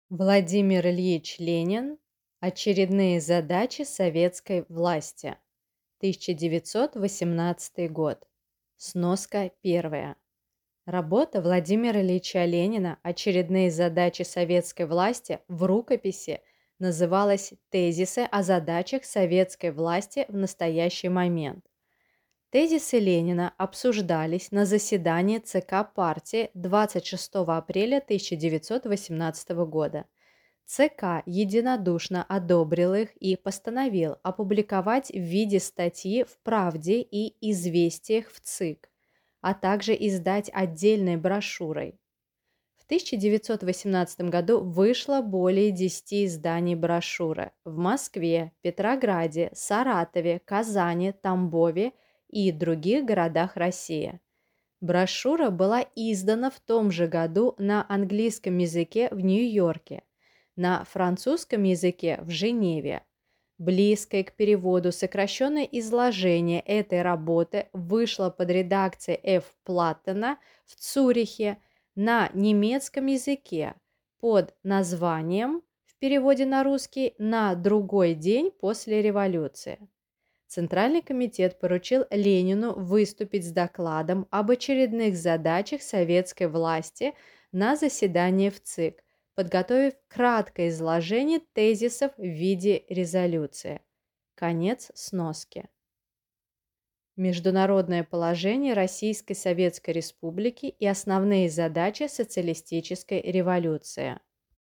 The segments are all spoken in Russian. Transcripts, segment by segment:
Владимир Ильич Ленин. Очередные задачи советской власти. 1918 год. Сноска 1. Работа Владимира Ильича Ленина «Очередные задачи советской власти» в рукописи называлась «Тезисы о задачах советской власти в настоящий момент». Тезисы Ленина обсуждались на заседании ЦК партии 26 апреля 1918 года. ЦК единодушно одобрил их и постановил опубликовать в виде статьи в «Правде» и «Известиях» в ЦИК, а также издать отдельной брошюрой. В 1918 году вышло более 10 изданий брошюры в Москве, Петрограде, Саратове, Казани, Тамбове и других городах России. Брошюра была издана в том же году на английском языке в Нью-Йорке, на французском языке в Женеве. Близкое к переводу сокращенное изложение этой работы вышло под редакцией Ф. Платтена в Цюрихе на немецком языке под названием, в переводе на русский, «На другой день после революции». Центральный комитет поручил Ленину выступить с докладом об очередных задачах советской власти на заседании в ЦИК, подготовив краткое изложение тезисов в виде резолюции. Конец сноски. Международное положение Российской Советской Республики и основные задачи социалистической революции.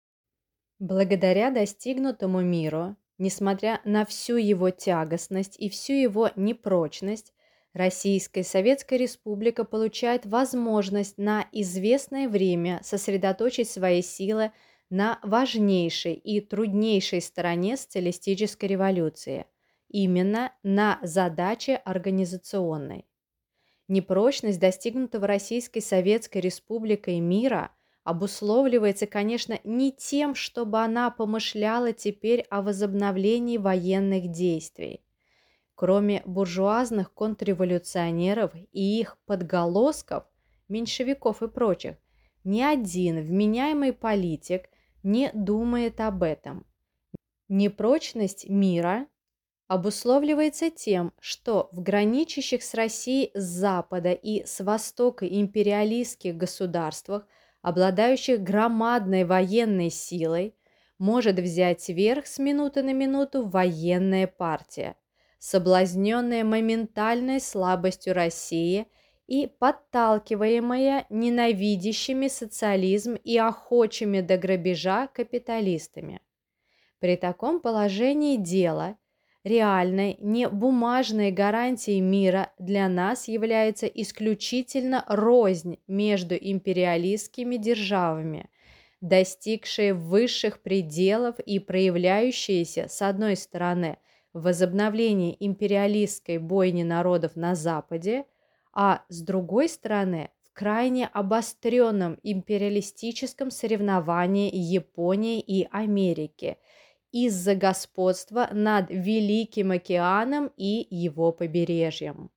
Благодаря достигнутому миру, несмотря на всю его тягостность и всю его непрочность, Российская Советская Республика получает возможность на известное время сосредоточить свои силы на важнейшей и труднейшей стороне социалистической революции, именно на задаче организационной. Непрочность достигнутого Российской Советской Республикой мира обусловливается, конечно, не тем, чтобы она помышляла теперь о возобновлении военных действий. Кроме буржуазных контрреволюционеров и их подголосков, меньшевиков и прочих, ни один вменяемый политик не думает об этом. Непрочность мира обусловливается тем, что в граничащих с Россией с запада и с востока империалистских государствах, обладающих громадной военной силой, может взять верх с минуты на минуту военная партия, соблазненная моментальной слабостью России и подталкиваемая ненавидящими социализм и охочими до грабежа капиталистами. При таком положении дела реальной, не бумажной гарантией мира для нас является исключительно рознь между империалистскими державами, достигшие высших пределов и проявляющиеся, с одной стороны, в возобновлении империалистской бойни народов на Западе, а с другой стороны, в крайне обостренном империалистическом соревновании Японии и Америки – из-за господства над Великим океаном и его побережьем.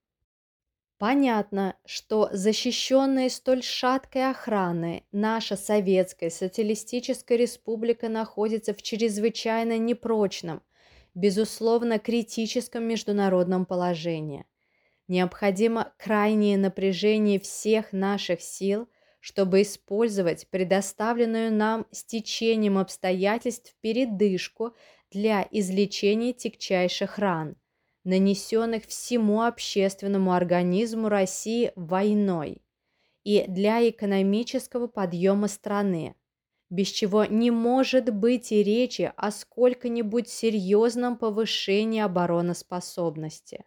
Понятно, что защищенная столь шаткой охраной наша Советская Социалистическая Республика находится в чрезвычайно непрочном, безусловно критическом международном положении. Необходимо крайнее напряжение всех наших сил, чтобы использовать предоставленную нам стечением обстоятельств передышку для излечения тягчайших ран, нанесенных всему общественному организму России войной, и для экономического подъема страны, без чего не может быть и речи о сколько-нибудь серьезном повышении обороноспособности.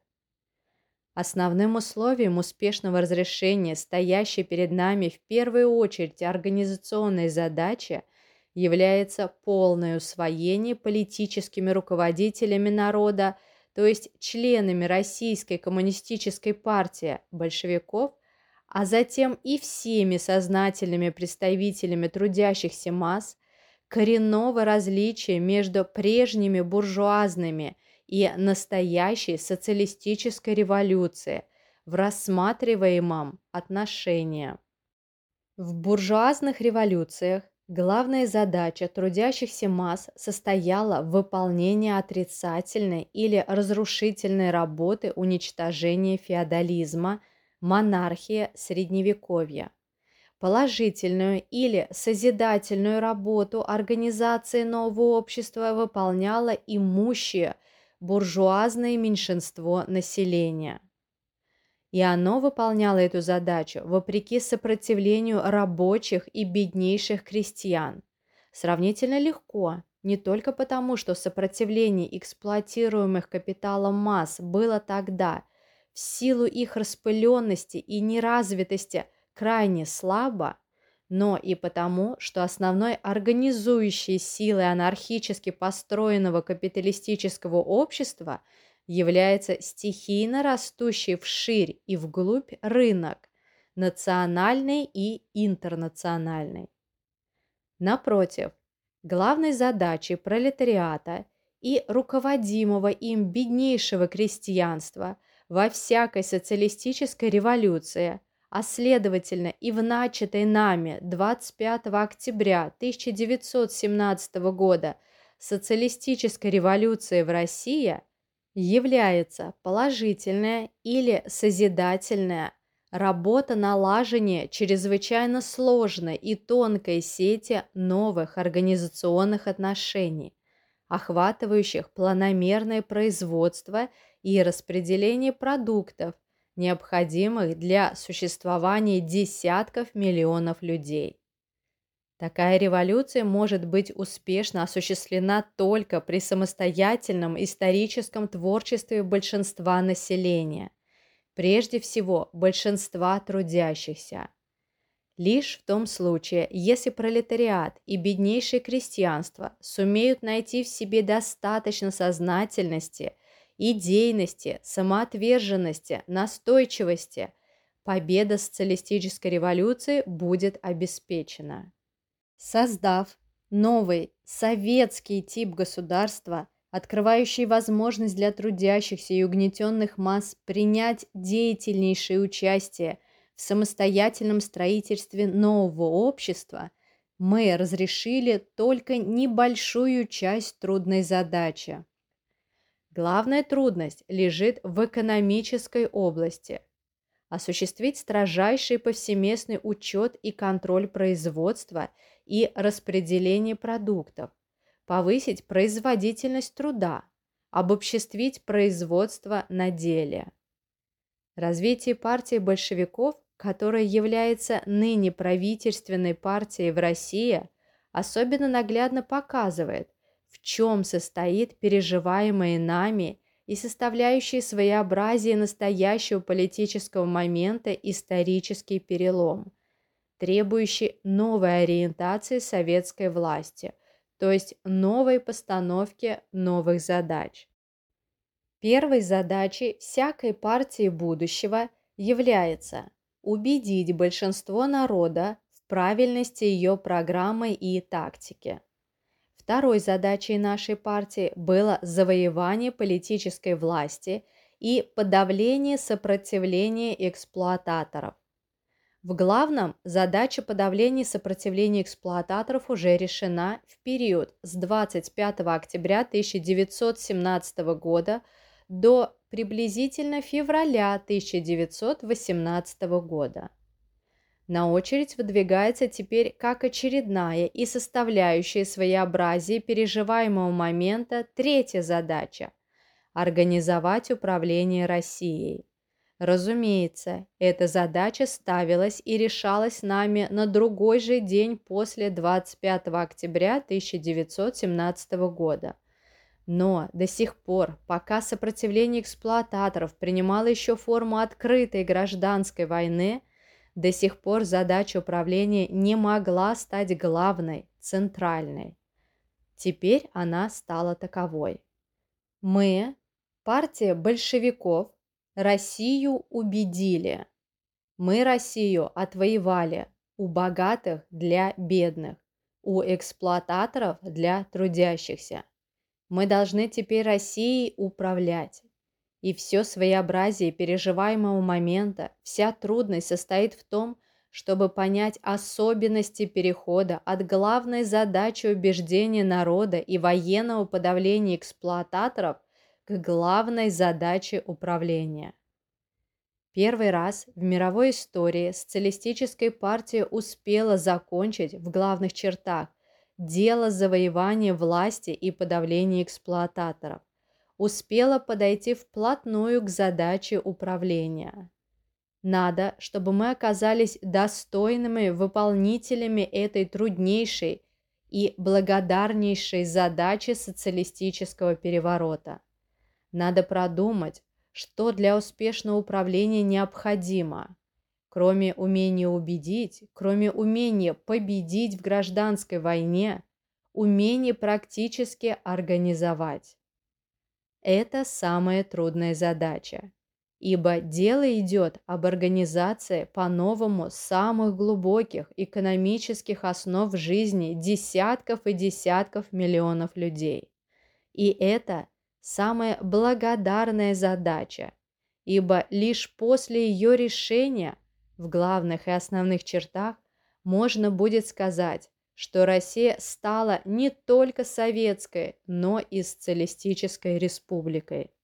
Основным условием успешного разрешения стоящей перед нами в первую очередь организационной задачи является полное усвоение политическими руководителями народа, то есть членами Российской коммунистической партии большевиков, а затем и всеми сознательными представителями трудящихся масс, коренного различия между прежними буржуазными и настоящей социалистической революции в рассматриваемом отношении. В буржуазных революциях Главная задача трудящихся масс состояла в выполнении отрицательной или разрушительной работы уничтожения феодализма, монархии Средневековья. Положительную или созидательную работу организации нового общества выполняло имущее буржуазное меньшинство населения. И оно выполняло эту задачу вопреки сопротивлению рабочих и беднейших крестьян. Сравнительно легко, не только потому, что сопротивление эксплуатируемых капиталом масс было тогда, в силу их распыленности и неразвитости, крайне слабо, но и потому, что основной организующей силой анархически построенного капиталистического общества является стихийно растущий вширь и вглубь рынок, национальный и интернациональный. Напротив, главной задачей пролетариата и руководимого им беднейшего крестьянства во всякой социалистической революции, а следовательно и в начатой нами 25 октября 1917 года социалистической революции в России, является положительная или созидательная работа налаживания чрезвычайно сложной и тонкой сети новых организационных отношений, охватывающих планомерное производство и распределение продуктов, необходимых для существования десятков миллионов людей. Такая революция может быть успешно осуществлена только при самостоятельном историческом творчестве большинства населения, прежде всего большинства трудящихся. Лишь в том случае, если пролетариат и беднейшее крестьянство сумеют найти в себе достаточно сознательности, идейности, самоотверженности, настойчивости, победа социалистической революции будет обеспечена. Создав новый советский тип государства, открывающий возможность для трудящихся и угнетенных масс принять деятельнейшее участие в самостоятельном строительстве нового общества, мы разрешили только небольшую часть трудной задачи. Главная трудность лежит в экономической области. Осуществить строжайший повсеместный учет и контроль производства и распределения продуктов, повысить производительность труда, обобществить производство на деле. Развитие партии большевиков, которая является ныне правительственной партией в России, особенно наглядно показывает, в чем состоит переживаемое нами и составляющий своеобразие настоящего политического момента исторический перелом, требующий новой ориентации советской власти, то есть новой постановки новых задач. Первой задачей всякой партии будущего является убедить большинство народа в правильности ее программы и тактики. Второй задачей нашей партии было завоевание политической власти и подавление сопротивления эксплуататоров. В главном задача подавления сопротивления эксплуататоров уже решена в период с 25 октября 1917 года до приблизительно февраля 1918 года. На очередь выдвигается теперь как очередная и составляющая своеобразие переживаемого момента третья задача – организовать управление Россией. Разумеется, эта задача ставилась и решалась нами на другой же день после 25 октября 1917 года. Но до сих пор, пока сопротивление эксплуататоров принимало еще форму открытой гражданской войны, до сих пор задача управления не могла стать главной, центральной. Теперь она стала таковой. Мы, партия большевиков, Россию убедили. Мы Россию отвоевали у богатых для бедных, у эксплуататоров для трудящихся. Мы должны теперь Россией управлять. И все своеобразие переживаемого момента, вся трудность состоит в том, чтобы понять особенности перехода от главной задачи убеждения народа и военного подавления эксплуататоров к главной задаче управления. Первый раз в мировой истории социалистическая партия успела закончить в главных чертах дело завоевания власти и подавления эксплуататоров, успела подойти вплотную к задаче управления. Надо, чтобы мы оказались достойными выполнителями этой труднейшей и благодарнейшей задачи социалистического переворота. Надо продумать, что для успешного управления необходимо, кроме умения убедить, кроме умения победить в гражданской войне, умение практически организовать. Это самая трудная задача, ибо дело идет об организации по-новому самых глубоких экономических основ жизни десятков и десятков миллионов людей. И это самая благодарная задача, ибо лишь после ее решения в главных и основных чертах можно будет сказать, что Россия стала не только советской, но и социалистической республикой.